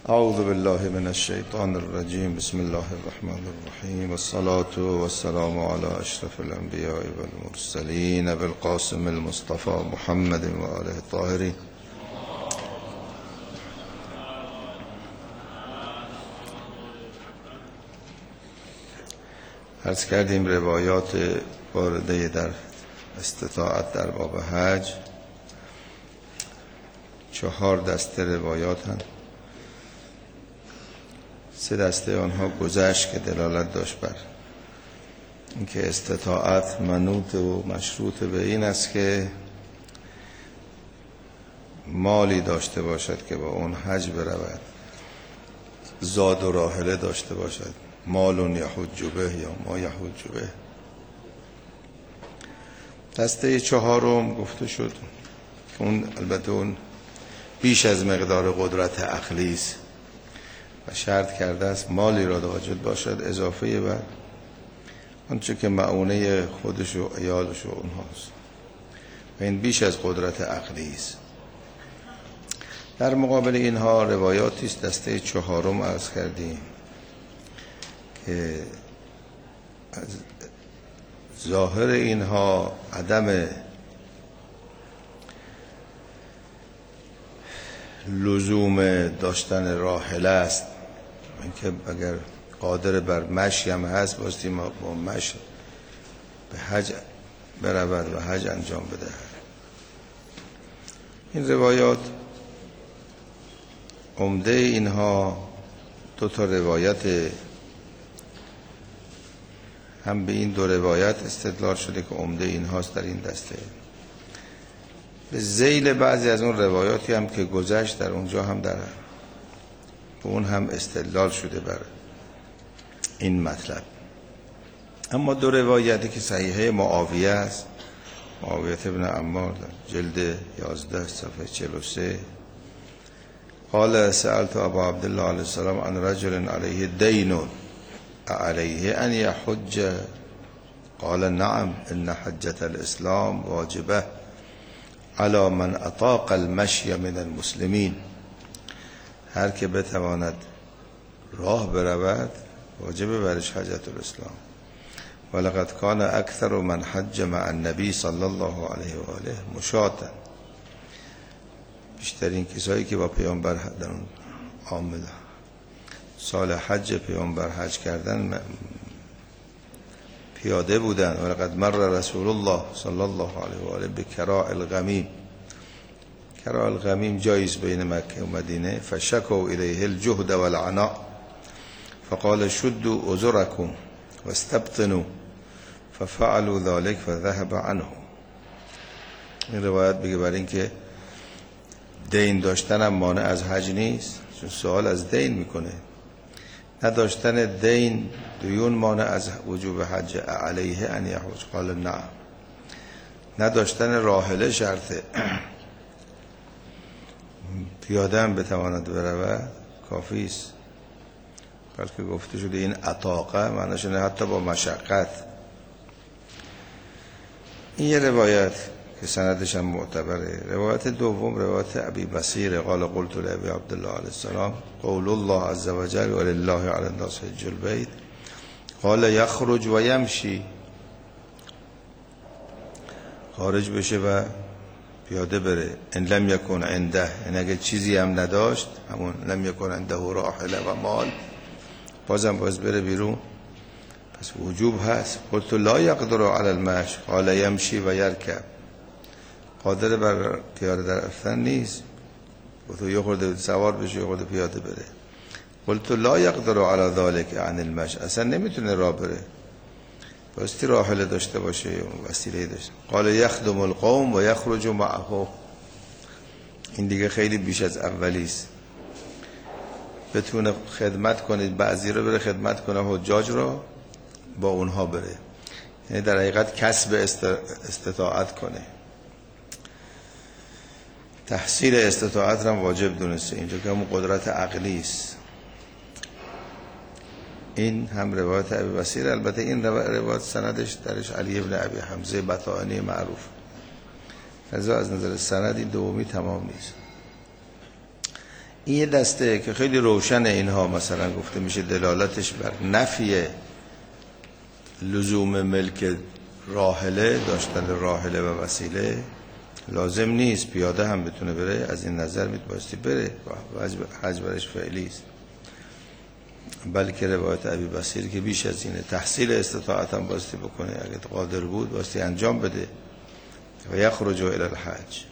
اعوذ بالله من الشیطان الرجیم. بسم الله الرحمن الرحیم. والصلاة والسلام علی اشرف الانبیاء والمرسلین ابی القاسم المصطفى محمد و آله الطاهرین. عرض کردیم روایات وارده در استطاعت در باب حج 4 دسته روایات هست. 3 دسته آنها گذشت که دلالت داشت بر اینکه استطاعت منوط و مشروط به این است که مالی داشته باشد که با اون حج برود، زاد و راحله داشته باشد، مال یحج به یا ما یحج به. دسته 4 گفته شد که اون البته اون بیش از مقدار قدرت عقلی است و شرط کرده است مالی را واجد باشد اضافه بر آنچه که معونه خودش و عیالش و اونهاست و این بیش از قدرت عقلی است. در مقابل اینها روایاتی است دسته 4 عرض کردیم که از ظاهر اینها عدم لزوم داشتن راحله است، اینکه اگر قادر بر مشی هم هست باستی ما با مش به حج برود و حج انجام بده. این روایات عمده اینها 2 روایت هم به این 2 روایت استدلال شده که عمده اینهاست در این دسته. به ذیل بعضی از اون روایاتی هم که گذشت در اونجا هم در اون هم استدلال شده بر این مطلب. اما 2 روایتی که صحیحه معاویه است، معاویه ابن عمار جلد 11 صفحه 43 قال سألت ابا عبدالله علیه السلام عن رجل علیه دین علیه ان یحج قال نعم ان حجة الاسلام واجبه علی من اطاق المشی من المسلمین. هر که بتواند راه برود واجب برش حجة الاسلام. ولقد کان اکثر من حج مع النبی صلی الله علیه و آله مشاة. بیشترین کسایی که با پیامبر در اون عامل سال حج پیامبر حج کردن پیاده بودن. ولقد مر رسول الله صلی الله علیه و آله بکراء الغمیم. کراء الغمیم جایز بین مکه و مدینه. فشکوا الیه الجهد والعناء فقال شدوا ازرکم واستبطنوا ففعلوا ذلك فذهب عنه. این روایت بگه برای اینکه دین داشتن هم مانع از حج نیست، چون سوال از دین میکنه. نداشتن دین دیون مانع از وجوب حج علیه ان یحج قال نعم. نداشتن راحله شرطه. پیاده هم بتواند برود کافی است. بلکه گفته شده این اطاقه معنیش نه حتی با مشقت. این یه روایت که سندش هم معتبره. روایت دوم روایت ابی بصیر قال قلت لابی عبدالله علیه السلام قول الله عز وجل ولله علی الناس حج البیت قال یخرج و یمشی. خارج بشه و پیاده بره. ان لم یکن عنده، این اگه چیزی هم نداشت همون لم یکن عنده راحله و مال بازم باز بره بیرون، پس وجوب هست. قلت لا یقدر علی المشی قال یمشی و یرکب. قادر بر پیاده در رفتن نیست، تو یه خورده سوار بشه یه خورده پیاده بره. قلت لا یقدر علی ذلك عن المشی، اصلا نمیتونه راه بره، باستی راحله داشته باشه وسیله داشته. قال یخدم القوم و یخرج معه. این دیگه خیلی بیش از اولی است. بتونه خدمت کنید، بعضی رو بره خدمت کنه حجاج رو با اونها بره، یعنی در حقیقت کسب استطاعت کنه. تحصیل استطاعت را واجب دونسته، اینجا که همون قدرت عقلی است. این هم روایت ابی بصیر. البته این روایت سندش درش علی ابن ابی حمزه بطائنی معروف، از نظر سند این دومی تمام نیست. این یه دسته که خیلی روشن اینها مثلا گفته میشه دلالتش بر نفی لزوم ملک راحله، داشتن راحله و وسیله لازم نیست، پیاده هم بتونه بره، از این نظر میتونستی بره، حج برش فعلی است. بلکه روایت ابی بصیر که بیش از اینه، تحصیل استطاعت هم باستی بکنه، اگه قادر بود باستی انجام بده و یخرج الی الحج.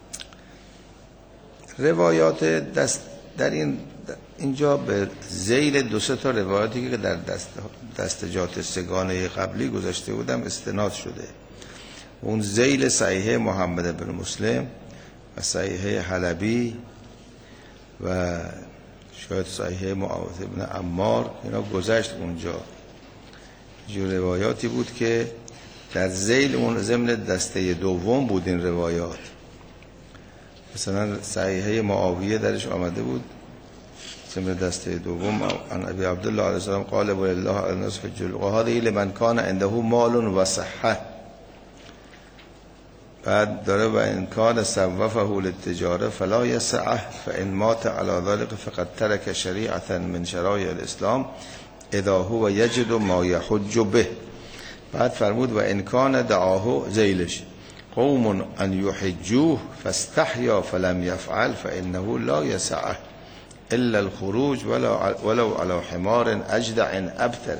روایات در اینجا به ذیل دو سه تا روایاتی که در دستجات سگانه قبلی گذاشته بودم استناد شده. اون ذیل صحیح محمد بن مسلم و صحیح حلبی و شاید صحیح معاویه بن عمار، اینا گذشت اونجا. جو روایاتی بود که در ذیل اون ضمن دسته دوم بود این روایات. مثلا صحیح معاویه درش آمده بود ضمن دسته دوم، عن ابی عبدالله علیه السلام قال ولله علی الناس حج البیت هذه لمن کان عنده مال و صحه. بعد داره و ان کان صوفه للتجاره فلا یسعه فان مات على ذلك فقد ترك شریعه من شرایع الاسلام اذا هو یجد ما یحج به. بعد فرمود و ان کان دعاه ذیلش قوم ان یحجوه فاستحیا فلم يفعل فانه لا يسعه الا الخروج ولو على حمار اجدع ابتر.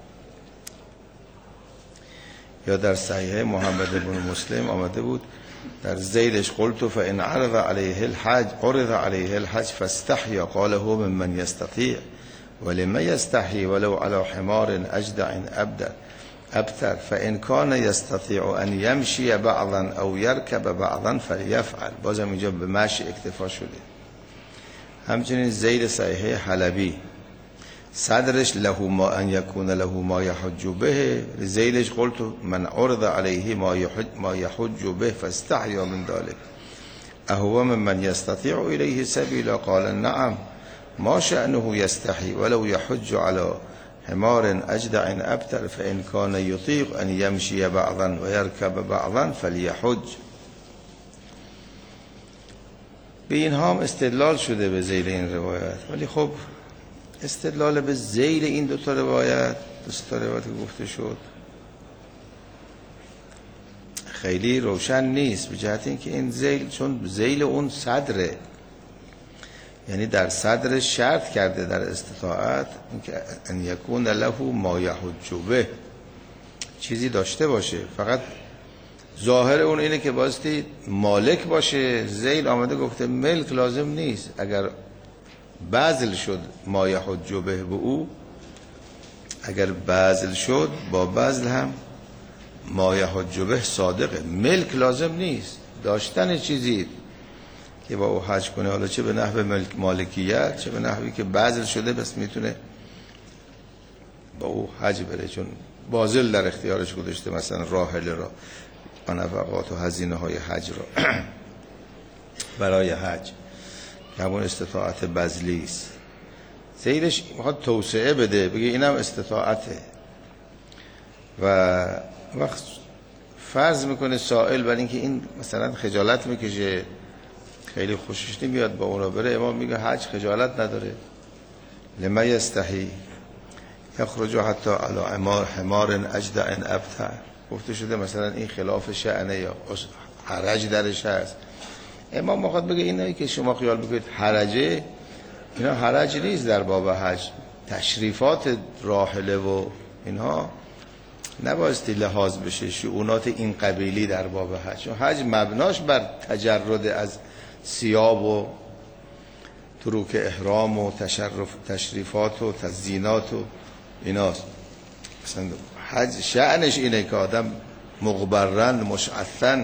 یا در صحیح محمد بن مسلم آمده بود در ذیلش قلت فان عرض عليه الحج فاستحیا قال هو ممن يستطيع ولما يستحي ولو على حمار اجدع ابتر فان كان يستطيع ان يمشي بعضا او يركب بعضا فليفعل. بازم اینجا به مشی اکتفا شده. همچنین ذیل صحیح حلبی صدرش له ما ان يكون له ما يحج به، ذیلش قلت من عرض عليه ما يحج به فاستحيا من ذلك اهو ممن يستطيع اليه سبيلا قال نعم ما شأنه يستحي ولو يحج على حمار اجدع ابتر فان كان يطيق ان يمشي بعضا ويركب بعضا فليحج. به اینها هم استدلال شده به ذیل این روایت، ولی خب استدلال به ذیل این دو تا روایت که گفته شد خیلی روشن نیست، به جهت اینکه این ذیل چون ذیل اون صدره، یعنی در صدر شرط کرده در استطاعت اینکه ان یکون له ما یحج به، چیزی داشته باشه. فقط ظاهر اون اینه که باستی مالک باشه. ذیل آمده گفته ملک لازم نیست، اگر بذل شد ما یحج به او، اگر بذل شد با بذل هم ما یحج به صادقه، ملک لازم نیست. داشتن چیزی که با او حج کنه، حالا چه به نحو مالکیت چه به نحوی که بذل شده بس میتونه با او حج بره، چون باذل در اختیارش گذاشته مثلا راحله را و نفقات و هزینه های حج را برای حج، که همون استطاعت بذلی است. ذیلش میخواد توسعه بده، بگه اینم استطاعته. و وقت فرض میکنه سائل برای اینکه این مثلا خجالت میکشه، خیلی خوشش نمیاد با اون را بره، امام میگه حج خجالت نداره. لما یستحی یخرج حتی علی حمار اجدع ابتر. گفته شده مثلا این خلاف شأنه یا حرج درش هست. امام میخواد بگه اینایی که شما خیال بکنید حرجه، اینا حرج نیست در باب حج. تشریفات راحله و اینها نبایستی لحاظ بشه، شؤونات این قبیلی در باب حج. چون حج مبناش بر تجرد از ثیاب و تروک احرام و تشریفات و تزیینات و ایناست. مثلا حج شأنش اینه که آدم مغبرن مشعثن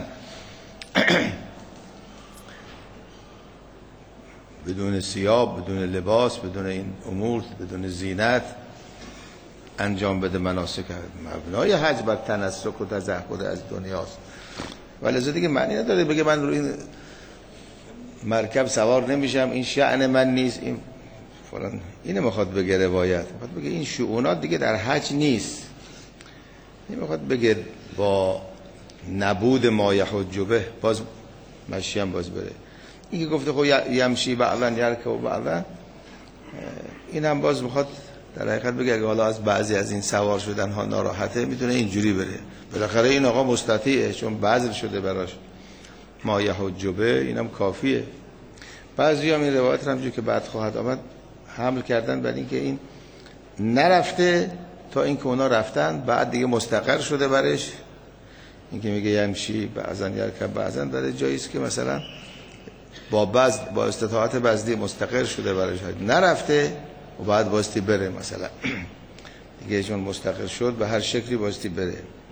بدون ثیاب، بدون لباس، بدون این امور، بدون زینت انجام بده مناسک. مبنای حج بر تنسک و تزهد از دنیاست. ولذا دیگه معنی نداره بگه من روی این مرکب سوار نمیشم، این شأن من نیست، این فلان. اینه میخواد بگه روایت، میخواد بگه این شؤونات دیگه در حج نیست. نمیخواد بگه با نبود ما یحج به باز مشی هم باز بره. این که گفته خب یمشی بعضا یرکب بعضا، این هم باز میخواد در حقیقت بگه اگه حالا از بعضی از این سوار شدن ها ناراحته میتونه اینجوری بره. بالاخره این آقا مستطیعه چون بذل شده براش ما یحج به، اینم کافیه. بعضی هم این روایت رو همجور که بعد خواهد آمد حمل کردن بر این که این نرفته تا این که اونا رفتن بعد دیگه مستقر شده برش. این که میگه یمشی بعضا یرکب بعضا در جاییست که مثلا با استطاعت بزدی مستقر شده برش، نرفته و بعد باستی بره مثلا دیگه چون مستقر شد به هر شکلی باستی بره.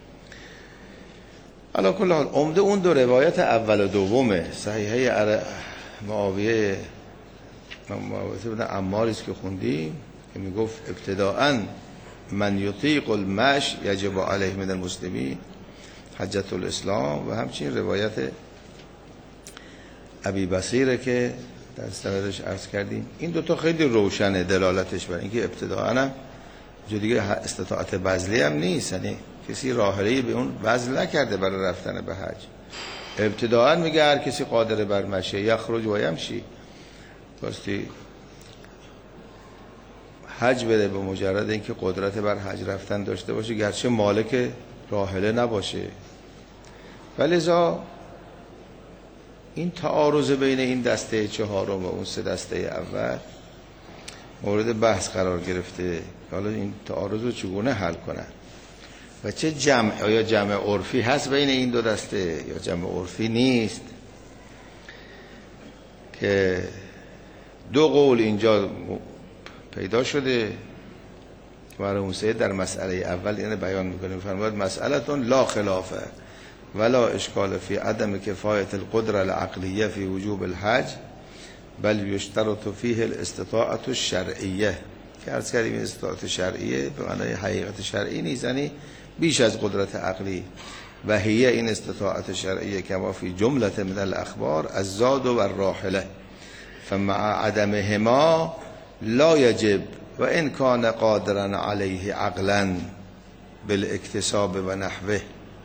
علا کل حال عمده اون دو روایت اول و دومه صحیحه معاویه بن عماریست که خوندیم که میگفت ابتداءً من یطیق المشی یجب علیه من المسلمین حجت الاسلام، و همچنین روایت ابی بصیره که در سندش عرض کردیم. این دوتا خیلی روشنه دلالتش بر اینکه ابتداءً هم جو دیگه استطاعت بذلی هم نیست، یعنی کسی راحله‌ای به اون بذل نکرده برای رفتن به حج. ابتداءً میگه هر کسی قادر بر مشی یخرج و یمشی، باستی حج بره به مجرد اینکه قدرت بر حج رفتن داشته باشه گرچه مالک راحله نباشه. ولذا این تعارض بین این دسته چهارم و اون سه دسته اول مورد بحث قرار گرفته. حالا این تعارض رو چگونه حل کنن و چه جمع، آیا جمع عرفی هست بین این دو دسته یا جمع عرفی نیست؟ که دو قول اینجا پیدا شده. مرحوم سید در مسئله اول یعنی بیان میکنه، فرمود مسئلتون لا خلافه ولا اشکال فی عدم کفایت القدره العقلیه فی وجوب الحج بل یشترط فیه الاستطاعت الشرعیه، که عرض کردیم این استطاعت شرعیه به معنای حقیقت شرعی نیست، یعنی بیش از قدرت عقلی. و هی این استطاعت شرعیه کما فی جمله من الاخبار الزاد و الراحله فمع عدمهما لا یجب و ان کان قادرا علیه عقلا بالاکتساب و نحوه.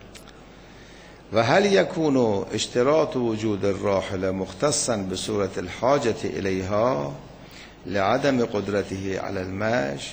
و هل یکون اشتراط وجود الراحله مختصا بصورت الحاجة الیها لعدم قدرته على المشي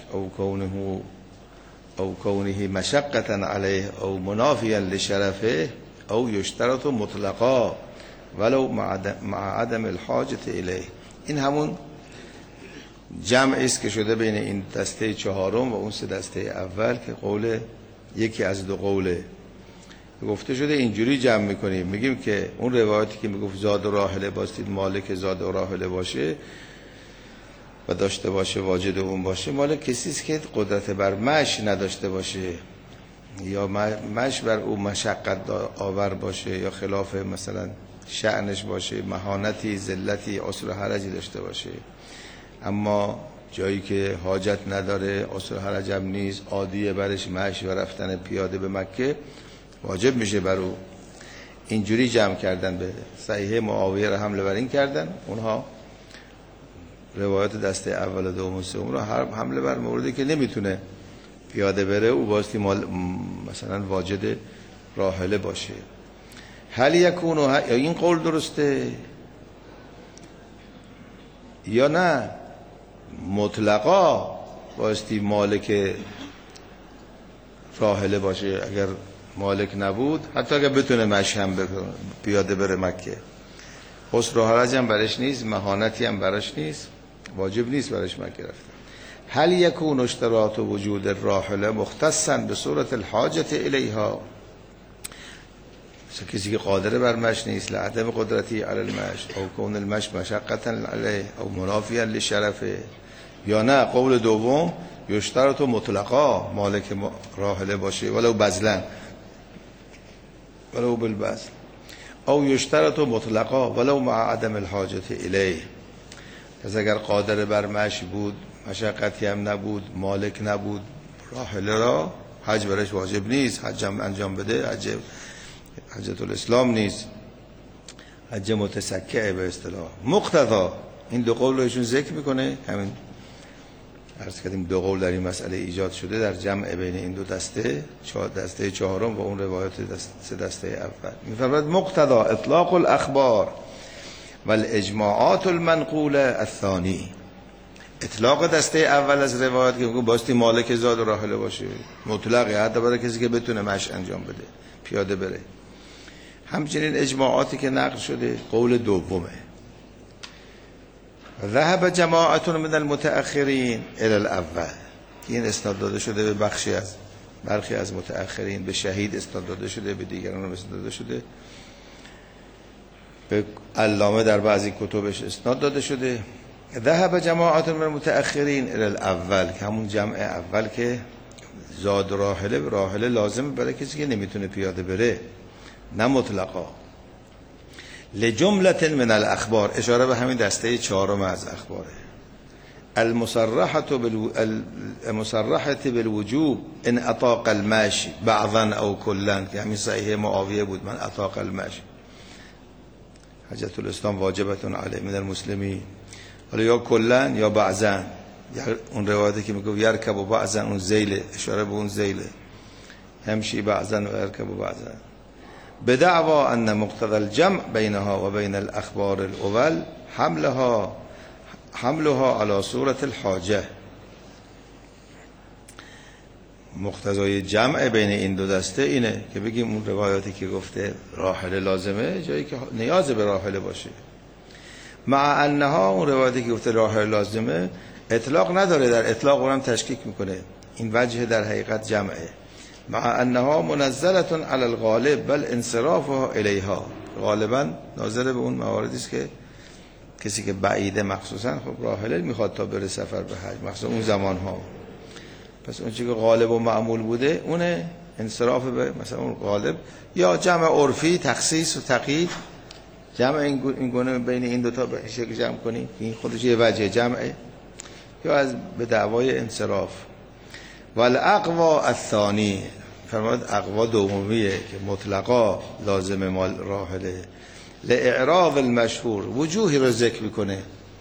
او کونه مشقة علیه او منافیا لشرفه او یشترط مطلقا ولو مع عدم الحاجة الیه. این همون جمعی است که شده بین این دسته چهارم و اون سه دسته اول که قول یکی از دو قوله گفته شده. اینجوری جمع میکنیم، میگیم که اون روایتی که میگفت زاد و راحله باستید مالک زاد و راحله باشه و داشته باشه واجد اون باشه، مالک کسی است که قدرت بر مشی نداشته باشه یا مشی بر او مشقت آور باشه یا خلاف مثلا شأنش باشه، مهانتی ذلتی عسر و حرجی داشته باشه. اما جایی که حاجت نداره عسر و حرج هم نیست، عادیه برش مشی و رفتن پیاده به مکه، واجب میشه بر او. اینجوری جمع کردن به صحیحه معاویه را حمله بر این کردن. اونها روایت دسته اول و دوم و سوم را حمله بر موردی که نمیتونه پیاده بره او باستی مثلا واجد راحله باشه. هل یکون این قول درسته یا نه مطلقا باستی مالک راحله باشه؟ اگر مالک نبود حتی اگر بتونه مشی هم پیاده بره مکه، خسر و حرج هم برش نیست، مهانتی هم برش نیست، واجب نیست برش مکه رفتن. هل یکون اشتراط وجود الراحله مختصا به صورت الحاجة الیها، کسی که قادر بر مشی نیست لعدم قدرتی علی المشی او کون المشی مشقتا علیه او منافیا لشرفه، یا نه قول دوم یشترط مطلقا مالک راحله باشه ولو بذلا ولو بالبذل او یشترط مطلقا ولو مع عدم الحاجة الیه. پس اگر قادر بر مشی بود، مشقتی هم نبود، مالک نبود راحله را، حج برش واجب نیست، حج هم انجام بده، حجت الاسلام نیست، حج متسکعه به اصطلاح. مقتضا این دو قول رو ایشون ذکر میکنه. همین عرض کردیم دو قول در این مسئله ایجاد شده در جمع بین این دو دسته، دسته چهارم و اون روایت سه دسته اول. میفرماید مقتضا اطلاق الاخبار و الاجماعات المنقوله الثانی. اطلاق دسته اول از روایات که باستی مالک زاد و راحله باشه مطلقه، حتی برای کسی که بتونه مشی انجام بده پیاده بره. همچنین اجماعاتی که نقل شده قول دومه. ذهب جماعت من المتأخرین الی الاول، این اسناد داده شده به برخی از متأخرین، به شهید اسناد داده شده، به دیگران اسناد داده شده، به علامه در بعضی کتبش اسناد داده شده. ذهب جماعت من المتأخرین الی الاول، که همون جمع اول که زاد راحله لازمه برای کسی که نمیتونه پیاده بره، نه مطلقا. لجملة من الاخبار، اشاره به همین دسته چهارم از اخباره. المصرحة بالوجوب ان اطاق المشي بعضا او کلا، که همین صحیح معاویه بود، من اطاق المشي حجة الاسلام واجبة علیه من المسلمین. حالا یا کلا یا بعضا، اون روایتی که میگه یرکب و بعضا، اون زیل، اشاره به اون زیل، همشی بعضا و یرکب و بعضا. بدعوا ان مقتضى الجمع بینها و بین الاخبار الاول حملها على صورت الحاجه. مقتضای جمع بین این دو دسته اینه که بگیم اون روایاتی که گفته راحله لازمه جایی که نیاز به راحله باشه، مع انها اون روایتی که گفته راحله لازمه اطلاق نداره، در اطلاق اونم تشکیک میکنه. این وجه در حقیقت جمعه. مع انها منزله علی الغالب بل انصرافها الیها، غالبا ناظر به اون مواردی است که کسی که بعیده مخصوصا خب راحله میخواد تا بره سفر به حج، مخصوصا اون زمان ها. پس اون چیزی که غالب و معمول بوده اونه انصراف به مثلا اون غالب، یا جمع عرفی تخصیص و تقیید، جمع این گونه بین این دوتا به این شکل جمع کنی، این خودش یه وجه جمعه، یا از به دعوای انصراف. والاقوا الثانی، فرمود اقوا دومیه که مطلقا لازم مال راحله. لاعراض المشهور، وجوهی رو ذکر میکنه،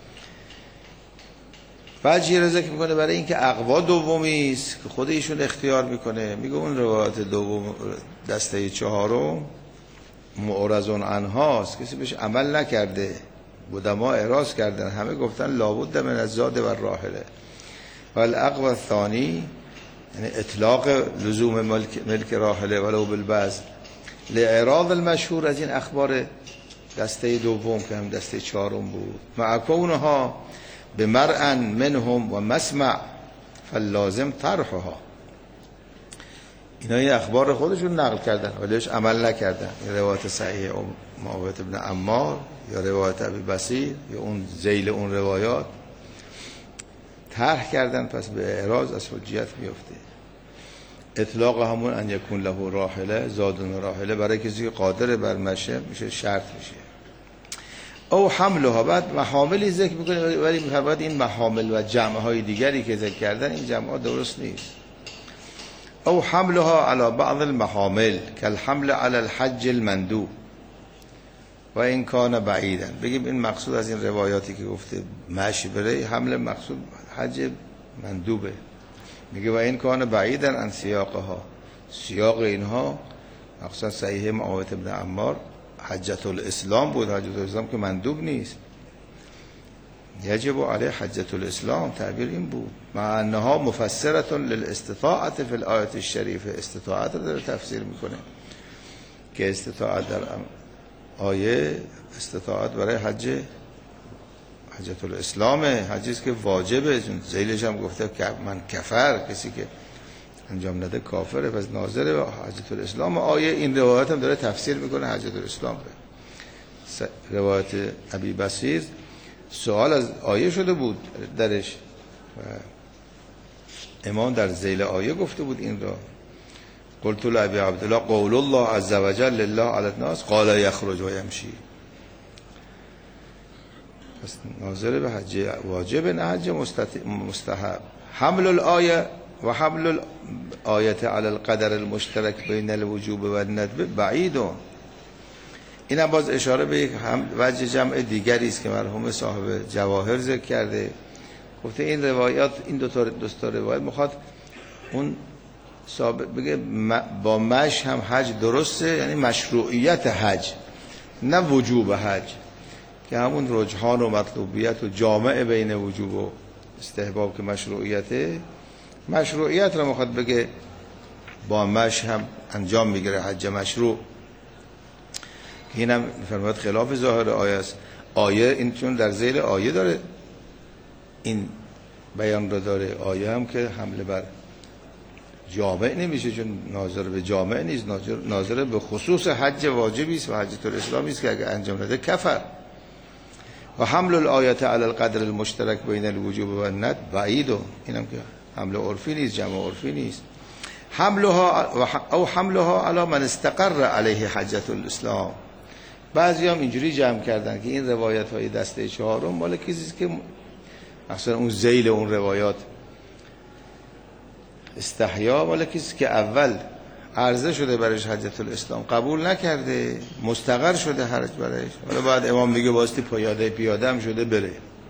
وجهی رو ذکر میکنه برای اینکه اقوا دومی است که خود ایشون اختیار میکنه. میگه اون روایت دوم دسته چهارم معرض عنهاست، کسی بهش عمل نکرده، قدما اعراض کردن، همه گفتن لابد من الزاد و راحله. والاقوا الثانی یعنی اطلاق لزوم ملک راحله ولو بالبعض. لاعراض المشهور، از این اخبار دسته دوم که هم دسته چهارم بود، مع کونها بمرء منهم و مسمع فاللازم طرحها. اینا این اخبار خودشون نقل کردن ولیش عمل نکردن. روایت صحیح معاویه بن عمار یا روایت ابی بصیر یا اون ذیل اون روایات طرح کردن، پس به اعراض از حجیت میفته. اطلاق همون ان یکون له راحله، زادون راحله، برای کسی که قادر بر مشی میشه شرط میشه. او حملها، بعد محاملی ذکر میکنه ولی میفرماید این محامل و جمع های دیگری که ذکر کردن این جمع ها درست نیست. او حملها على بعض المحامل كالحمل على الحج المندوب و این کان بعیدن. بگیم این مقصود از این روایاتی که گفته مشی بره، حمل مقصود حج مندوبه. میگه و این کان بعیدن عن سیاقها، سیاق اینها مقصود صحیح معاویه بن عمار حجة الاسلام بود، حجة الاسلام که مندوب نیست، یجب علیه حجة الاسلام، تعبیر این بود. مع انها مفسرة للاستطاعت فی الآیت الشریفه، استطاعت رو داره تفسیر میکنه که استطاعت در آیه استطاعت برای حجة الاسلام، حجیست که واجبه، ذیلش هم گفته که من کفر، کسی که انجام نده کافره، پس ناظر به حجة الاسلام آیه. این روایت هم داره تفسیر میکنه حجة الاسلام. روایت ابی بصیر سوال از آیه شده بود درش و امام در ذیل آیه گفته بود این را. قلت لابی عبدالله قول الله عز وجل لله علی الناس قال یخرج و یمشی. پس ناظر به حج واجب، نه حج مستحب. حمل الآیه و حمل الآیه علی القدر المشترک بین الوجوب و الندب بعید. این هم باز اشاره به یک وجه جمع دیگری است که مرحوم صاحب جواهر ذکر کرده. گفته این روایات، این دو تا روایت میخواد اون ثابت بگه با مش هم حج درسته، یعنی مشروعیت حج نه وجوب حج. که همون رجحان و مطلوبیت و جامع بین وجوب و استحباب که مشروعیته، مشروعیت رو میخواد بگه با مشی هم انجام میگیره حج مشروع. این هم فرماید خلاف ظاهر آیه است. آیه این چون در ذیل آیه داره این بیان رو داره، آیه هم که حمله بر جامع نمیشه چون ناظر به جامع نیست، ناظر به خصوص حج واجبی است و حجۃ الاسلامی است که اگه انجام نده کفر. و حمل الآیات علی القدر المشترک بین الوجوب و الند بعید، اینم که حمل عرفی نیست، جمع عرفی نیست. حملها علی من استقر علیه حجۃ الاسلام. بعضی هم اینجوری جمع کردن که این روایت های دسته چهارم مال کسی که اصلا اون ذیل اون روایات استحیا مال کسی که اول عرضه شده برش حجۃ الاسلام قبول نکرده، مستقر شده حرج برش، حالا بعد امام میگه واسطی پیاده هم شده بره.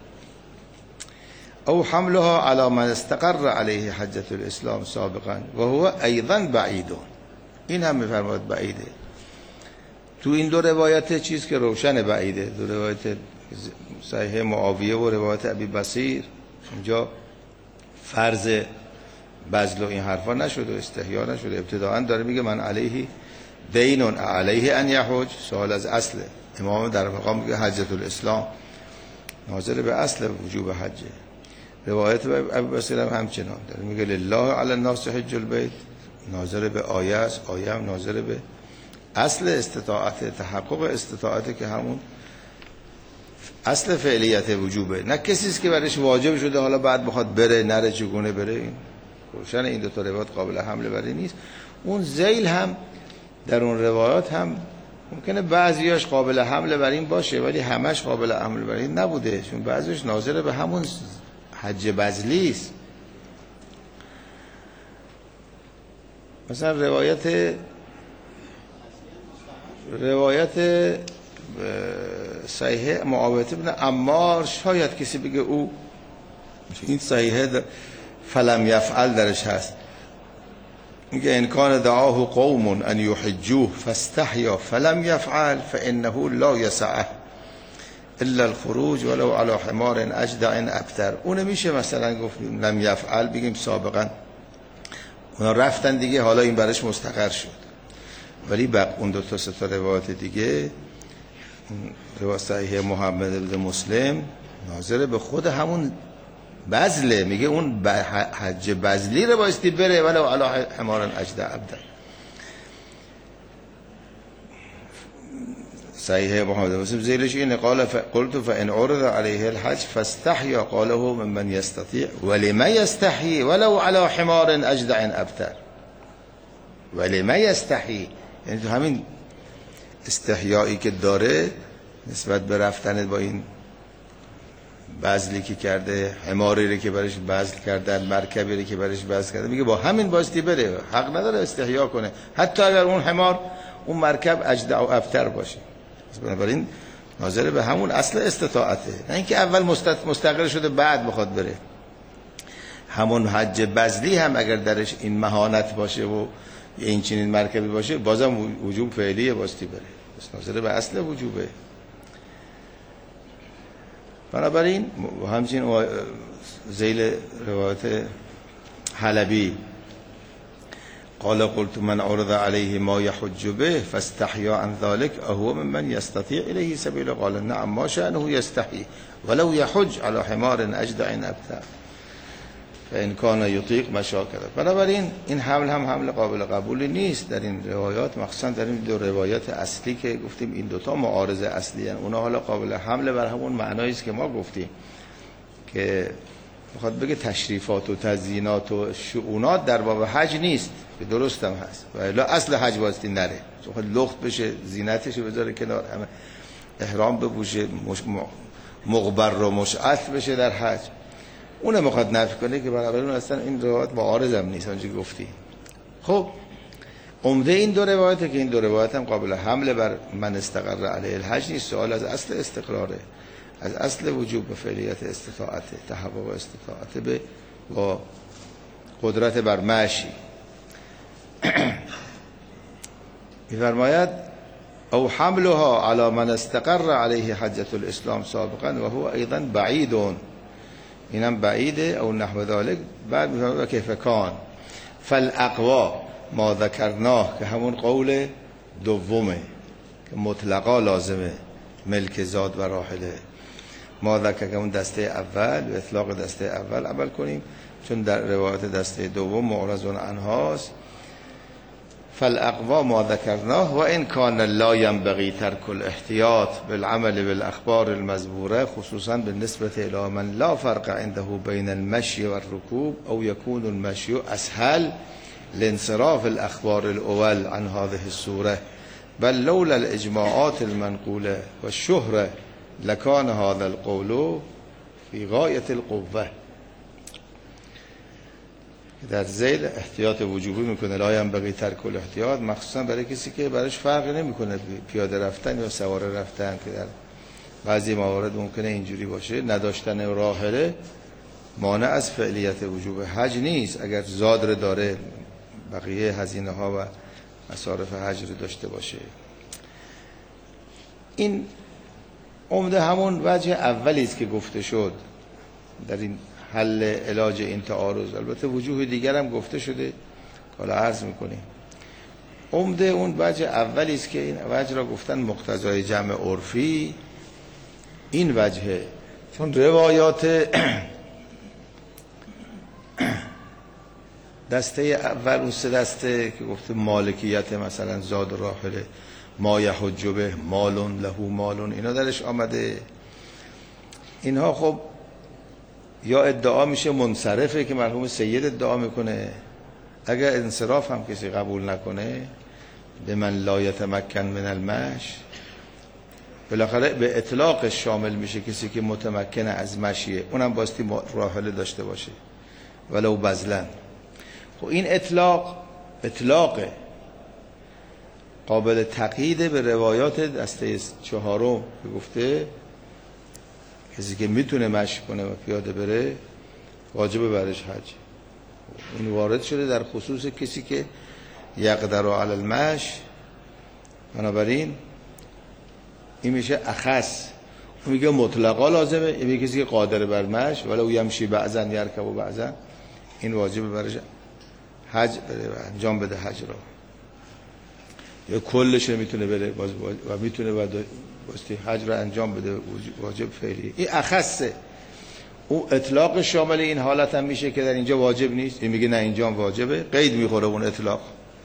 او حملها علی من استقر علیه حجۃ الاسلام سابقا و هو ایضا بعید، این هم میفرماید بعیده. تو این دو روایت چیز که روشن بعیده، دو روایت صحیح معاویه و روایت ابی بصیر، اینجا فرض بذل و این حرفا نشده و استحیا نشده. ابتداءً داره میگه من علیه دین علیه ان یحج، سوال از اصله. امام در مقام میگه حجۃ الاسلام ناظر به اصل وجوب حجه. روایت ابی بصیر هم همچنان داره میگه لله علی الناس حج البیت، ناظر به آیه است، آیه هم ناظر به اصل استطاعت، تحقق استطاعت که همون اصل فعلیت وجوبه، نه کسیست که برش واجب شده حالا بعد بخواد بره نره چگونه بره. این روشن این دو تا روایت قابل حمل بری نیست. اون ذیل هم در اون روایات هم ممکنه بعضیاش قابل حمل بر این باشه ولی همش قابل حمل بر این نبوده، چون بعضیش ناظر به همون حج بذلی است. مثلا روایت صحیح معاویه بن عمار، شاید کسی بگه او این صحیح فلم یفعل درش هست، میگه ان کان دعاه قوم ان یحجوه فاستحیا فلم یفعل فانه لا یسعه الا الخروج ولو علی حمار اجدع ابتر. اون میشه مثلا گفت لم یفعل بگیم سابقا اونا رفتن دیگه حالا این برش مستقر شد، ولی اون دو تا سه تا روایت دیگه، روایت صحیح محمد بن مسلم ناظر به خود همون بذله، میگه اون حج بذلی رو بایستی بره ولو علی حمار اجدع ابتر. صحیح محمد بن مسلم زیرش اینه قلت فان عرض علیه الحج فاستحیا قاله ممن یستطیع ولما یستحی ولو علی حمار اجدع ابتر. ولما یستحی یعنی تو همین استحیایی که داره نسبت به رفتن با این بذلی که کرده، حماری رو که برش بذل کردن، مرکبی رو که برش بذل کرده، میگه با همین باستی بره، حق نداره استحیا کنه حتی اگر اون حمار اون مرکب اجدع و ابتر باشه. بنابراین ناظر به همون اصل استطاعته، نه اینکه اول مستقر شده بعد بخواد بره. همون حج بذلی هم اگر درش این مهانت باشه و این چنین مرکبی باشه بازم وجوب فعلیه باستی بره، بس ناظر به اصل وجوبه. بنابراین همچنین ذیل روایت حلبی قال قلت من عرض علیه ما یحج به فاستحیا عن ذلك اهو ممن یستطیع الیه سبیل قال نعم ما شأنه یستحی ولو یحج علی حمار اجدع ابتر فان کان یطیق مشاکل. بنابراین این حمل هم حمل قابل قبولی نیست در این روایات، مخصوصا در این دو روایات اصلی که گفتیم این دوتا معارض اصلی هستند. اونا حالا قابل حمل بر همون معنایی است که ما گفتیم که میخواد بگه تشریفات و تزیینات و شؤونات در باب حج نیست، که درست هم هست و الا اصل حج واسطی نره، چون خود لخت بشه زینتش بذاره کنار، همه احرام بپوشه، مغبر و مشعث بشه در حج، اون میخواد نفی کنه که بنابراین اصلا این روایت معارض هم نیست آنچه گفتی. خب عمده این دو روایته که این دو روایت هم قابل حمل بر من استقر علیه الحج نیست. سوال از اصل استقراره، از اصل وجوب به فعلیت استطاعت، تحقق استطاعت به با قدرت بر مشی. می‌فرماید او حملها على من استقر علیه حجة الاسلام سابقا و هو ایضا بعید، اینم بعیده. او نحو ذلك. بعد میفرماید کیف کان فالاقوا ما ذکرناه، که همون قول دومه که مطلقا لازمه ملک زاد و راحله. ما ذکر که اون دسته اول به اطلاق دسته اول عمل کنیم، چون در روایت دسته دوم معرض عنهاست. فالاقوا ما ذکرناه و ان کان لا ينبغي ترک الاحتیاط بالعمل بالاخبار المذبوره، خصوصا بالنسبه الى من لا فرق عنده بین المشي والركوب او يكون المشي اسهل لانصراف الاخبار الاول عن هذه الصوره، بل لولا الاجماعات المنقوله والشهره لکان هذا القول فی غایت القوه. در ذیل احتیاط وجوبی میکنه، لا ينبغي ترک الاحتیاط، مخصوصا برای کسی که براش فرقی نمیکنه پیاده رفتن یا سواره رفتن، که در بعضی موارد ممکنه اینجوری باشه. نداشتن راحله مانع از فعلیت وجوب حج نیست، اگر زاد داره بقیه هزینه ها و مصارف حج رو داشته باشه. این عمده همون وجه اولی است که گفته شد در این حل علاج این تعارض. البته وجوه دیگر هم گفته شده، حالا عرض میکنیم. عمده اون وجه اولی است که این وجه را گفتن مقتضای جمع عرفی. این وجهه، چون روایات دسته اول، اون سه دسته که گفته مالکیت مثلا زاد و راحله، ما یحج به مال له مال، اینا درش آمده. اینها خب یا ادعا میشه منصرفه که مرحوم سید ادعا میکنه، اگر انصراف هم کسی قبول نکنه به من لا یتمکن من المشی، بالاخره به اطلاق شامل میشه کسی که متمکن از مشیه، اونم باستی راحله داشته باشه ولو بذلن. خب این اطلاق قابل تقیید به روایات دسته چهارم که گفته کسی که میتونه مشی کنه و پیاده بره واجب برش حج. این وارد شده در خصوص کسی که یقدر علی المشی، بنابراین این میشه اخص. اون میگه مطلقا لازمه، این میگه کسی که قادر بر مشی ولو یمشی بعضا یرکب و بعضا، این واجب برش حج بره و انجام بده حج را، یا کلش میتونه بره و میتونه باستی حج را انجام بده، واجب فعلی. این اخصه. او اطلاق شامل این حالت هم میشه که در اینجا واجب نیست، این میگه نه اینجا واجبه، قید میخوره اون اطلاق.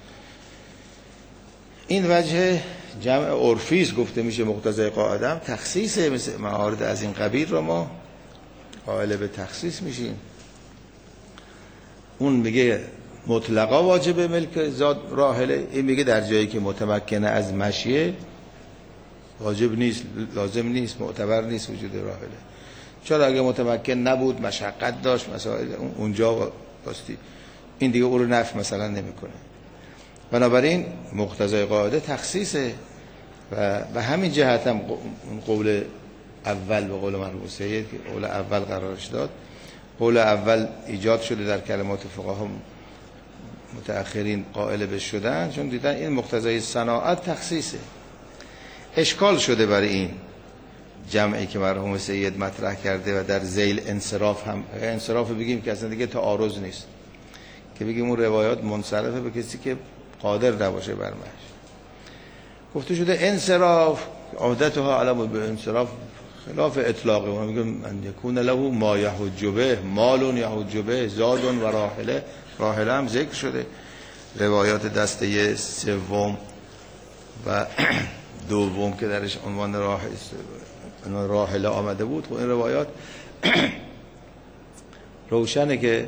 این وجه جمع عرفی است، گفته میشه مقتضای قاعده هم تخصیصه. مثل موارد از این قبیل رو ما قائل به تخصیص میشیم. اون میگه مطلقا واجبه ملک زاد راحله، این میگه در جایی که متمکنه از مشیه واجب نیست، لازم نیست، معتبر نیست وجود راحله. چرا اگه متمکن نبود، مشقت داشت مسائل، اونجا باستی این دیگه او رو نفی مثلا نمیکنه. بنابراین مقتضای قاعده تخصیصه و به همین جهت هم قول اول به قول مرحوم سید که قول اول قرارش داد. قول اول ایجاد شده در کلمات فقها، متأخرین قائل به شدن چون دیدن این مقتضای صناعت تخصیصه. اشکال شده برای این جمعی که مرحوم سید مطرح کرده و در ذیل انصراف هم، انصراف بگیم که اصلا دیگه تعارض نیست، که بگیم اون روایات منصرفه به کسی که قادر نباشه بر مشی. گفته شده انصراف عادتها علم به انصراف خلاف اطلاقه، اون میگه من یکون له ما یحج به مال یحج به زاد و راحله. راحله هم ذکر شده، روایات دسته سوم و دوم که درش عنوان راحله آمده بود. خب این روایات روشنه که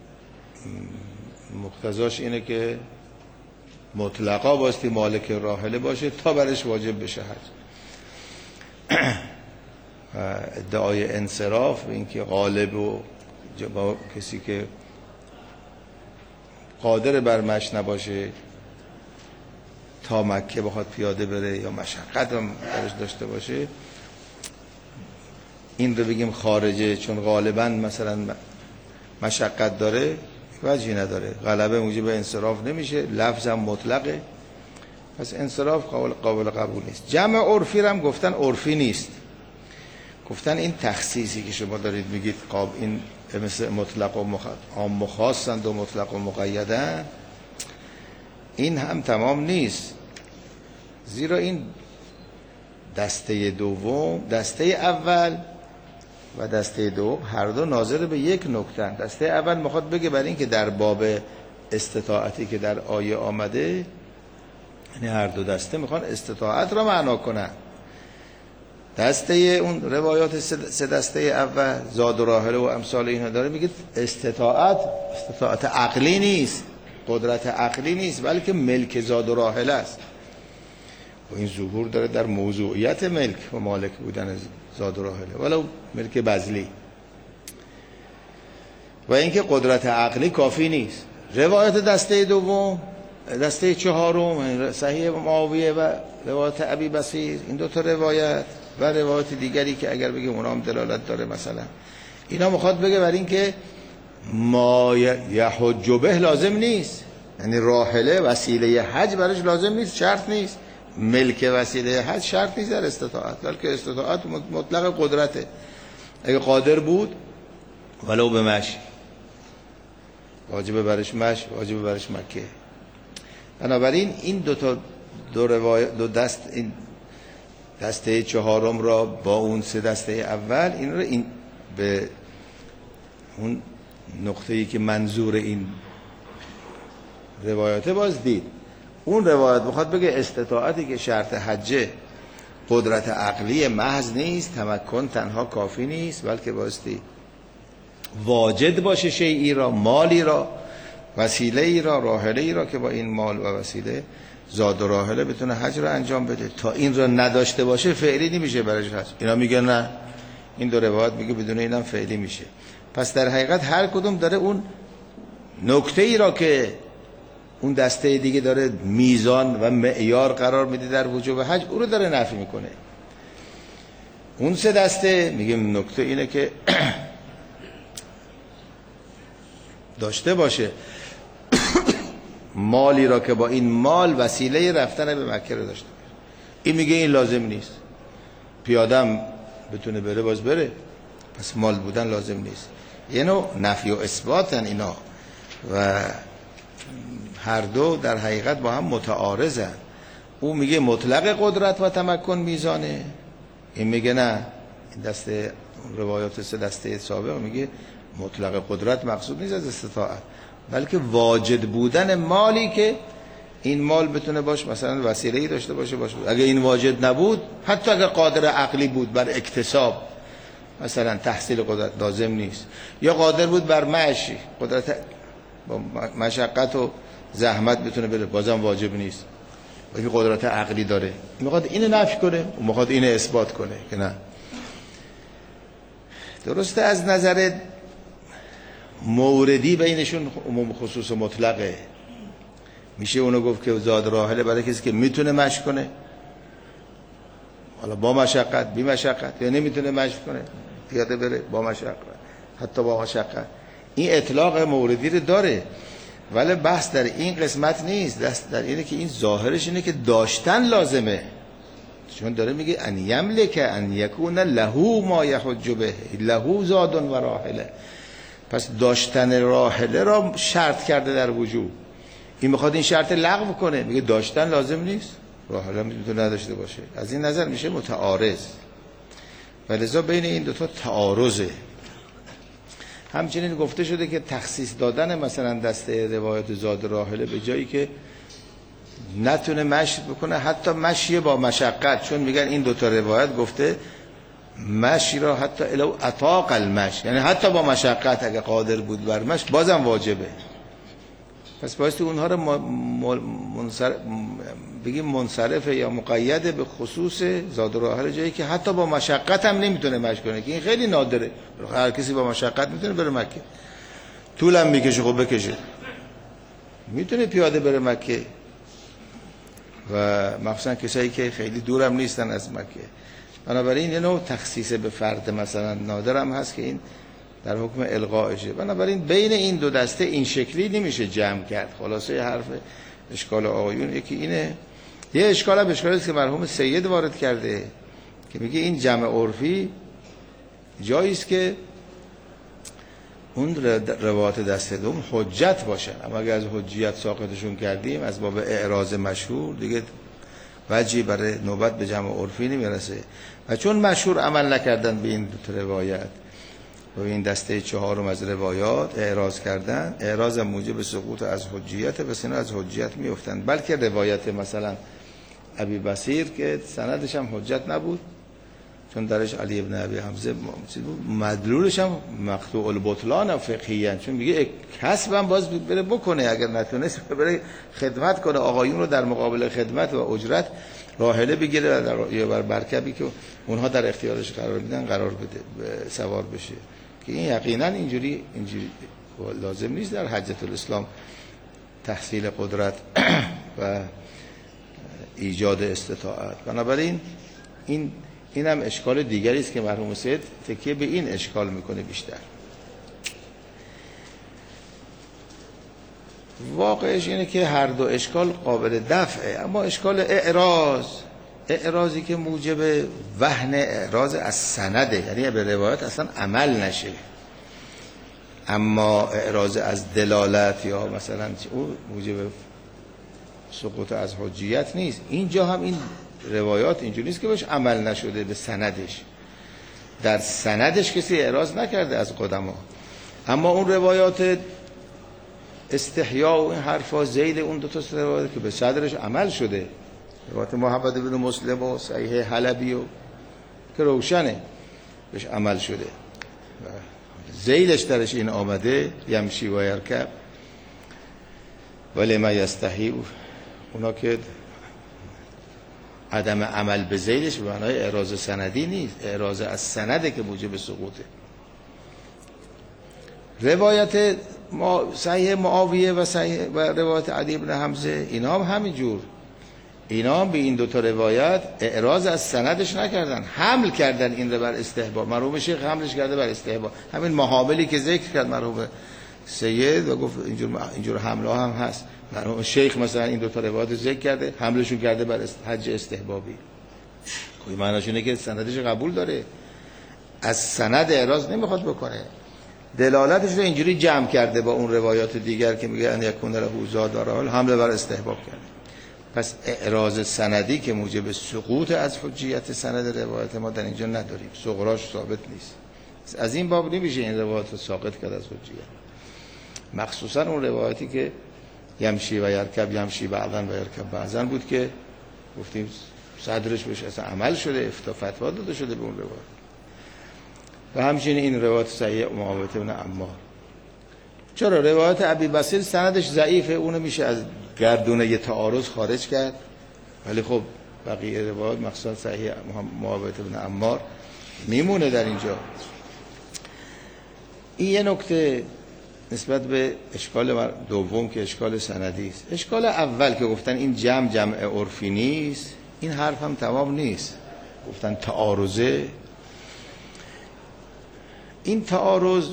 مقتضاش اینه که مطلقا باستی مالک راحله باشه تا برش واجب بشه حج. ادعای انصراف به اینکه غالب و با کسی که قادر بر مشی نباشه تا مکه بخواد پیاده بره یا مشقت هم درش داشته باشه، این رو بگیم خارجه، چون غالبا مثلا مشقت داره وجهی نداره، غلبه موجب انصراف نمیشه، لفظ هم مطلقه. پس انصراف قابل قبول نیست. جمع عرفی رو هم گفتن عرفی نیست، گفتن این تخصیصی که شما دارید میگید این مثل مطلق و عام و خاصند و مطلق و مقیدن، این هم تمام نیست. زیرا این دسته دوم، دسته اول و دسته دوم هر دو ناظر به یک نکته. دسته اول میخواد بگه برای این که در باب استطاعتی که در آیه آمده، یعنی هر دو دسته میخوان استطاعت را معنا کنن. دسته اون روایات سه دسته اول زاد و راحله و امثال اینها داره میگه استطاعت عقلی نیست، قدرت عقلی نیست، بلکه ملک زاد و راحله است. و این ظهور داره در موضوعیت ملک و مالک بودن زاد و راحله، ولو ملک بذلی. و اینکه قدرت عقلی کافی نیست. روایت دسته دوم، دسته چهارم صحیح معاویه و روایت ابی بصیر، این دو تا روایت و روایت دیگری که اگر بگیم اونا هم دلالت داره، مثلا اینا میخواد بگه برای اینکه ما یحج به لازم نیست، یعنی راحله وسیله حج برایش لازم نیست، شرط نیست. ملک وسیله حج شرط نیست در استطاعت، بلکه استطاعت مطلق قدرته. اگه قادر بود ولو به مشی، واجب برش مشی، واجب برش مکه. بنابراین این دو روایت، دو دست، این دسته چهارم را با اون سه دسته اول، این رو به اون نقطه‌ای که منظور این روایات باز دید. اون روایت بخواد بگه استطاعتی که شرط حجه قدرت عقلی محض نیست، تمکن تنها کافی نیست، بلکه بایستی واجد باشه شیئی را، مالی را، وسیله ای را، راحله ای را که با این مال و وسیله زاد و راحله بتونه حج را انجام بده. تا این را نداشته باشه فعلی نمیشه برایش حج. اینا میگن نه، این دو روایت میگه بدون اینم فعلی میشه. پس در حقیقت هر کدوم داره اون نکته ای را که اون دسته دیگه داره میزان و معیار قرار میده در وجوب حج، او رو داره نفی میکنه. اون سه دسته میگیم نکته اینه که داشته باشه مالی را که با این مال وسیله رفتن به مکه رو داشته باشه. این میگه این لازم نیست، پیادم بتونه بره باز بره، پس مال بودن لازم نیست. یه نوع نفی و اثباتن اینا و هر دو در حقیقت با هم متعارضن. او میگه مطلق قدرت و تمکن میزانه، این میگه نه، این دسته روایات سه دسته سابق میگه مطلق قدرت مقصود نیست از استطاعت، بلکه واجد بودن مالی که این مال بتونه باش مثلا وسیله‌ای داشته باشه. اگه این واجد نبود، حتی اگه قادر عقلی بود بر اکتساب مثلا تحصیل قدرت، لازم نیست. یا قادر بود بر معشی، قدرت با مشقت و زحمت بتونه بره، بازم واجب نیست، ولی قدرت عقلی داره. میخواد اینو نفی کنه و میخواد اینو اثبات کنه که نه. درسته از نظر موردی بینشون عموم خصوص مطلقه، میشه اونو گفت که زاد راحله برای کسی که میتونه مشی کنه، حالا با مشقت، بی مشقت، یا نمیتونه مشی کنه پیاده بره با مشقت، حتی با مشقت. این اطلاق موردی رو داره، ولی بحث در این قسمت نیست. دست در اینه که این ظاهرش اینه که داشتن لازمه، چون داره میگه ان یملک ان یکون له ما یحج به، له زاد و راحله. پس داشتن راحله را شرط کرده در وجوب. این میخواد این شرط لغو کنه، میگه داشتن لازم نیست، راحله میتونه نداشته باشه. از این نظر میشه متعارض، ولذا بین این دوتا تعارضه. همچنین گفته شده که تخصیص دادن مثلا دسته روایت زاد راحله به جایی که نتونه مشی بکنه، حتی مشی با مشقت، چون میگن این دوتا روایت گفته مشی را حتی الو اطاق المشی، یعنی حتی با مشقت اگه قادر بود بر مشی بازم واجبه. پس بایستی اونها رو بگیم منصرفه یا مقیده به خصوص زاد راحله، جایی که حتی با مشقت هم نمیتونه مشی کنه، که این خیلی نادره. هر کسی با مشقت میتونه بره مکه، طولم میکشه، خب بکشه، میتونه پیاده بره مکه، و مخصوصا کسایی که خیلی دورم نیستن از مکه. بنابراین یه نوع تخصیص به فرد مثلا نادر هم هست که این در حکم الغایشه. بنابراین بین این دو دسته این شکلی نمیشه جمع کرد. خلاصه حرف اشکال آقایون یکی اینه یه اشکال هم اشکالی است که مرحوم سید وارد کرده که میگه این جمع عرفی جایی است که اون روایات دست دوم حجت باشن، اما اگر از حجیت ساقطشون کردیم از باب اعراض مشهور دیگه وجهی برای نوبت به جمع عرفی نمیرسه. و چون مشهور عمل نکردن به این دو روایت و این دسته چهارم از روایات اعراض کردن، اعراض موجب سقوط از حجیت، پس اینا از حجیت میافتن. بلکه روایت مثلا ابی بصیر که سندش هم حجت نبود چون درش علی ابن ابی حمزه مدلولش هم مقطوع البطلان و فقهیان، چون میگه کسب هم باز بره بکنه، اگر نتونست بره خدمت کنه، آقایون رو در مقابل خدمت و اجرت راحله بگیره یا بر مرکبی که اونها در اختیارش قرار میدن قرار بده سوار بشه، که این یقینا اینجوری لازم نیست در حجة الاسلام تحصیل قدرت و ایجاد استطاعت. بنابراین این هم اشکال دیگری است که مرحوم سید تکیه به این اشکال میکنه بیشتر. واقعش اینه که هر دو اشکال قابل دفعه، اما اشکال اعراضی که موجب وهن اعراض از سنده، یعنی به روایت اصلا عمل نشه، اما اعراض از دلالت یا مثلا او موجب سقوط از حجیت نیست. اینجا هم این روایات اینجوری نیست که باش عمل نشده به سندش، در سندش کسی اعراض نکرده از قدما، اما اون روایات استحیا و این حرفا زید اون دو تا روایات که به صدرش عمل شده، روایت محمد بن مسلم و صحیح حلبی و که روشنه بهش عمل شده، زیلش درش این آمده یمشی و یرکب ولی ما یستحی، اونا که عدم عمل به زیلش به معنای اعراض سندی نیست، اعراض از سنده که موجب سقوطه. روایت صحیح معاویه و روایت علی بن حمزه اینا هم همینجور، اینا هم به این دوتا روایت اعراض از سندش نکردن، حمل کردن این رو بر استحباب. مرحوم شیخ حملش کرده بر استحباب، همین محاملی که ذکر کرد مرحوم سید و گفت اینجور حمله هم هست. مرحوم شیخ مثلا این دوتا روایت ذکر کرده، حملشون کرده بر حج استحبابی. خب معناش اینه که سندش قبول داره، از سند اعراض نمیخواد بکنه، دلالتش رو اینجوری جمع کرده با اون روایات دیگر که میگه ان یکون له زاد و رحل، حمله بر استحباب کرده. پس اعراض سندی که موجب سقوط از حجیت سند روایت ما در اینجا نداریم، صغراش ثابت نیست. از این باب نمیشه این روایت رو ساقط کرد از حجیت، مخصوصا اون روایتی که یمشی و یرکب، یمشی بعضن و یرکب بعضن بود که گفتیم صدرش بهش اصلا عمل شده، فتوا داده شده به اون روایت. و همچنین این روایت صحیح معاویه بن عمار. چرا روایت ابی بصیر سندش ضعیفه، اونو میشه از گردونه تعارض خارج کرد، ولی خب بقیه روایات مخصوصا صحیح معاویه بن عمار میمونه در اینجا. این یه نکته نسبت به اشکال دوم که اشکال سندی است. اشکال اول که گفتن این جمع عرفی نیست، این حرف هم تمام نیست، گفتن تعارضه. این تعارض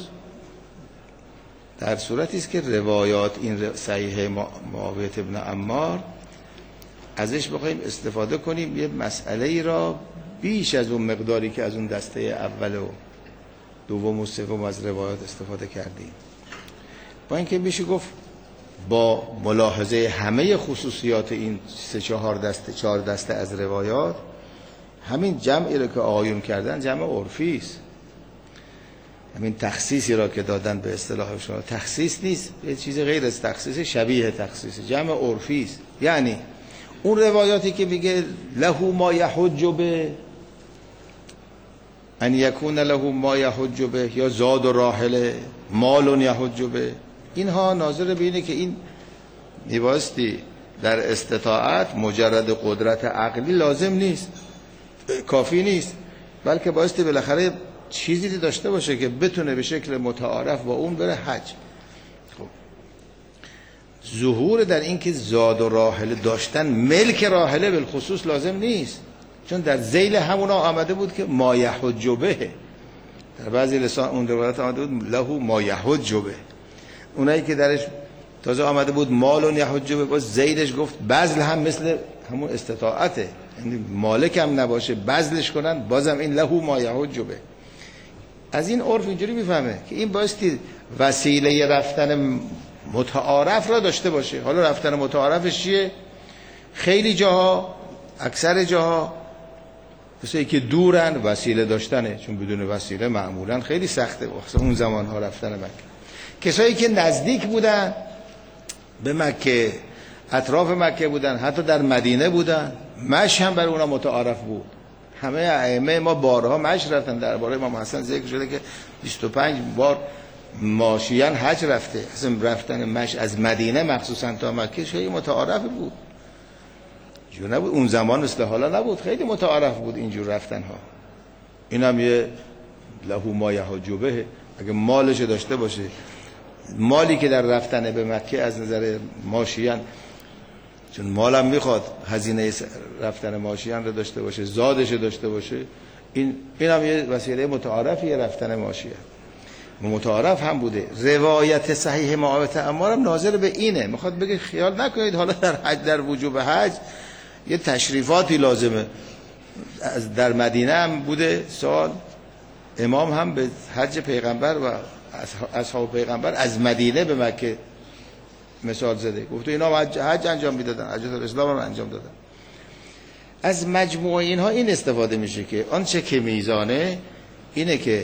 در صورتی است که روایات این صحیح معاویه بن عمار ازش بخوایم استفاده کنیم یه مسئله ای را بیش از اون مقداری که از اون دسته اول و دوم و سوم از روایات استفاده کردیم، با اینکه میشه گفت با ملاحظه همه خصوصیات این چهار دسته از روایات، همین جمعی را که آقایون کردن جمع عرفی است. همین تخصیصی را که دادن به اصطلاح شما تخصیص نیست، یه چیز غیر از تخصیص، شبیه تخصیص، جمع عرفی است. یعنی اون روایاتی که میگه له ما یحج به، ان یکون له ما یحج به، یا زاد و راحله، مال یحج به، اینها ناظر به اینه که این میبایستی در استطاعت مجرد قدرت عقلی لازم نیست، کافی نیست، بلکه بایستی بالاخره چیزی داشته باشه که بتونه به شکل متعارف با اون بره حج. خب ظهور در این که زاد و راحله داشتن، ملک راحله بالخصوص لازم نیست، چون در ذیل همونا آمده بود که ما یحج به، در بعضی لسان اون روایت آمده بود له ما یحج به. اونایی که درش تازه آمده بود مال یحج به، باز ذیلش گفت بذل هم مثل همون استطاعته، یعنی مالک هم نباشه بذلش کنن، بازم این لهو ما یحج به. از این عرف اینجوری میفهمه که این بایستی وسیله رفتن متعارف را داشته باشه. حالا رفتن متعارفش چیه؟ خیلی جاها، اکثر جاها کسایی که دورن وسیله داشتنه، چون بدون وسیله معمولا خیلی سخته واسه اون زمان ها رفتن مکه. کسایی که نزدیک بودن به مکه، اطراف مکه بودن، حتی در مدینه بودن، مشی هم برای اونا متعارف بود. همه ائمه ما بارها مشی رفتن. درباره امام حسن ذکر شده که 25 بار ماشیان حج رفته. اصلا رفتن مشی از مدینه مخصوصا تا مکه خیلی متعارف بود. جو نبود اون زمان، مثل حالا نبود، خیلی متعارف بود اینجور رفتن ها. اینم یه لهو ما یحج به، اگه مالش داشته باشه، مالی که در رفتن به مکه از نظر ماشیان، چون مالم میخواد هزینه رفتن ماشیان رو داشته باشه، زادش داشته باشه، این هم یه وسیله متعارفیه رفتن ماشیان، متعارف هم بوده. روایت صحیح معاویه عمار هم ناظر به اینه، میخواد بگه خیال نکنید حالا در حج، در وجوب حج یه تشریفاتی لازمه. از در مدینه هم بوده سال، امام هم به حج پیغمبر و اصحاب پیغمبر از مدینه به مکه مثال زده، گفته اینا حج انجام میدادن، حجت الاسلام رو انجام دادن. از مجموع اینها این استفاده میشه که آنچه که میزانه اینه که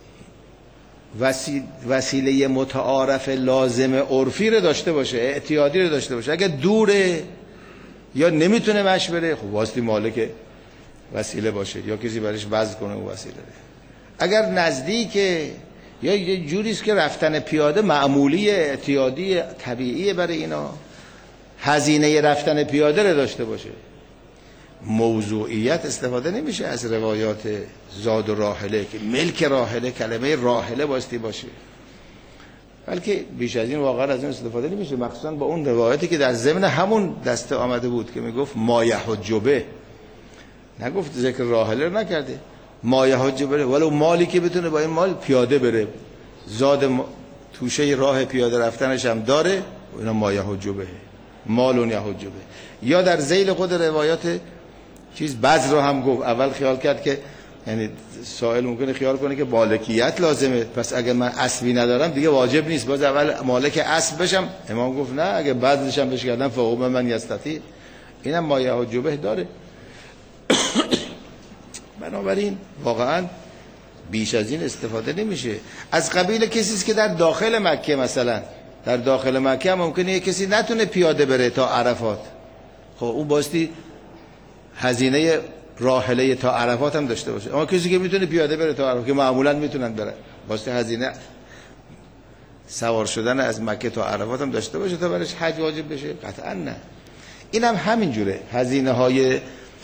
وسیله متعارف لازم عرفی رو داشته باشه، اعتیادی رو داشته باشه. اگه دوره یا نمیتونه مش بره، خب واسطی مالک وسیله باشه یا کسی برش وزن کنه اون وسیله رو. اگر نزدیکه یا یه جوریست که رفتن پیاده معمولی، اعتیادی، طبیعیه برای اینا، هزینه رفتن پیاده رو داشته باشه. موضوعیت استفاده نمیشه از روایات زاد و راحله که ملک راحله، کلمه راحله باستی باشه، بلکه بیش از این واقعا از این استفاده نمیشه، مخصوصا با اون روایتی که در ضمن همون دسته آمده بود که میگفت ما یحج به، نگفت ذکر راحله رو نکرده، ما یحج به، ولو مالی که بتونه با این مال پیاده بره، زاد توشه راه پیاده رفتنش هم داره، اینا ما یحج به، مالون یحج به. یا در ذیل خود روایات چیز بذر رو هم گفت. اول خیال کرد که، یعنی سائل ممکنه خیال کنه که مالکیت لازمه، پس اگر من اسبی ندارم دیگه واجب نیست، باز اول مالک اسب بشم. امام گفت نه، اگه بذرش هم بهش کردن فقوم من یستطیع، اینم ما یحج به داره. بنابراین واقعا بیش از این استفاده نمیشه. از قبیل کسیست که در داخل مکه، مثلا در داخل مکه هم ممکنه یک کسی نتونه پیاده بره تا عرفات، خب اون باستی هزینه راحله تا عرفات هم داشته باشه. اما کسی که میتونه پیاده بره تا عرفات، که معمولا میتونن برن، باستی هزینه سوار شدن از مکه تا عرفات هم داشته باشه تا برش حج واجب بشه؟ قطعا نه. این هم همینجوره. هزینه های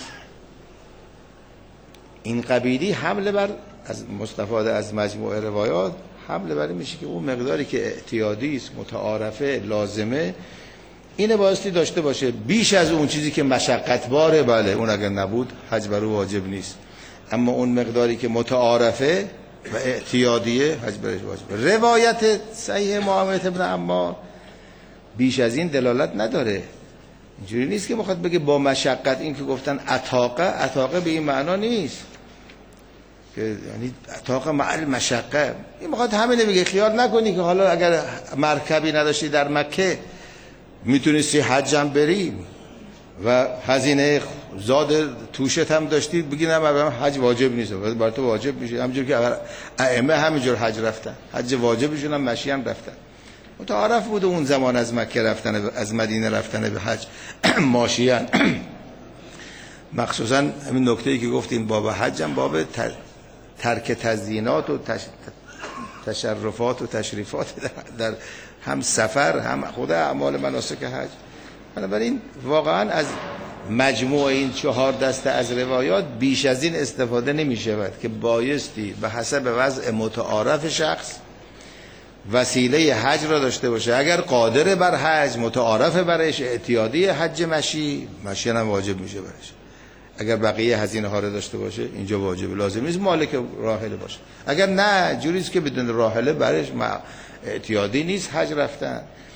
این قبیلی حمله بر، از مستفاده از مجموعه روایات حمله بر میشه که اون مقداری که اعتیادی است، متعارفه، لازمه، اینه بایستی داشته باشه. بیش از اون چیزی که مشقت باره، بله اون اگر نبود حج بر او واجب نیست، اما اون مقداری که متعارفه و اعتیادیه حج برش واجب. روایت صحیح معاویه ابن عمار بیش از این دلالت نداره. اینجوری نیست که میخواد بگه با مشقت. این که گفتن عتاقه به این معنا نیست که یعنی عتاقه مع المشقه، این میخواد همینه بگه. خیال نکنی که حالا اگر مرکبی نداشتی در مکه میتونستی حج هم بری و هزینه زاد توشت هم داشتی، بگی نه من حج واجب نیست، برای تو واجب میشه. همونجور که ائمه همینجور حج رفتن، حج واجبشون هم مشی هم رفتن. متعارف بود اون زمان از مکه رفتن، از مدینه رفتن به حج ماشیان. مخصوصا همین نکته‌ای که گفتین باب حج هم باب ترک تزیینات و تشرفات و تشریفات در هم سفر هم خود اعمال مناسک حج. بنابراین واقعا از مجموع این 4 دسته از روایات بیش از این استفاده نمی شود که بایستی به حسب وضع متعارف شخص وسیله حج را داشته باشه. اگر قادر بر حج، متعارف برش، اعتیادی حج مشی هم واجب میشه برش. اگر بقیه هزینه ها رو داشته باشه اینجا واجب، لازم نیست مالک راحله باشه. اگر نه جوریست که بدون راحله برش اعتیادی نیست حج رفتن،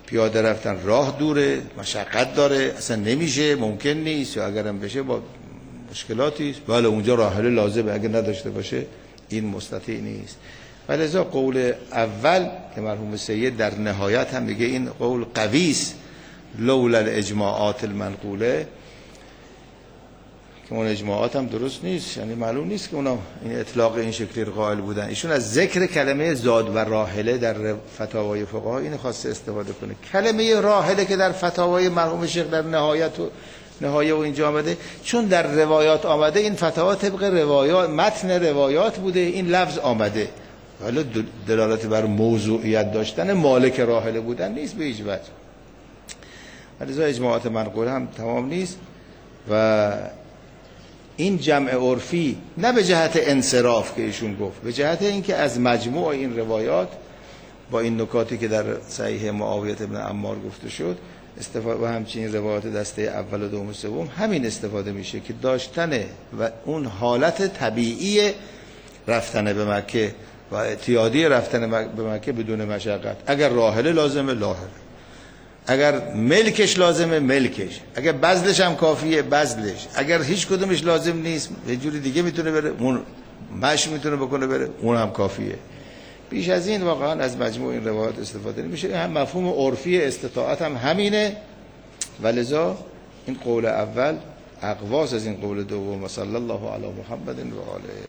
پیاده رفتن راه دوره، مشقت داره، اصلا نمیشه، ممکن نیست، یا اگرم بشه با مشکلاتی است. بله اونجا راحله لازمه، اگه نداشته باشه این مستطیع نیست. ولذا قول اول که مرحوم سید در نهایت هم میگه این قول قوی است، لولا الاجماعات المنقوله، که اون اجماعات هم درست نیست، یعنی معلوم نیست که اونا این اطلاق این شکلی رو قائل بودن. ایشون از ذکر کلمه زاد و راحله در فتاوای فقها این خواسته استفاده کنه. کلمه راحله که در فتاوای مرحوم شیخ در نهایه و اینجا آمده، چون در روایات آمده، این فتاوا طبق روایات، متن روایات بوده، این لفظ آمده، حالا دلالت بر موضوعیت داشتن مالک راحله بودن نیست به هیچ وجه. ولذا اجماعات منقوله هم تمام نیست. و این جمع عرفی نه به جهت انصراف که ایشون گفت، به جهت اینکه از مجموع این روایات با این نکاتی که در صحیح معاویه بن عمار گفته شد استفاده، و همچنین روایات دسته اول و دوم و سوم، همین استفاده میشه که داشتن و اون حالت طبیعی رفتن به مکه و اعتیادی رفتن به مکه بدون مشقت. اگر راحله لازمه راحله، اگر ملکش لازمه ملکش، اگر بذلش هم کافیه بذلش، اگر هیچ کدومش لازم نیست یه جوری دیگه میتونه بره، اون مشی میتونه بکنه بره، اون هم کافیه. بیش از این واقعا از مجموع این روایات استفاده نمیشه. هم مفهوم عرفی استطاعت هم همینه، ولذا این قول اول اقواس از این قول دوم. صلی الله علی محمد و آله.